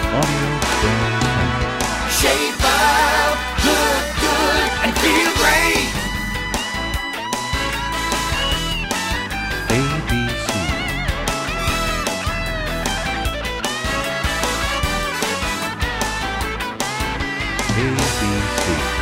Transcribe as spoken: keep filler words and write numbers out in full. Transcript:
Audio Brand Country. Shape up, look good, and feel great. A B C. A B C.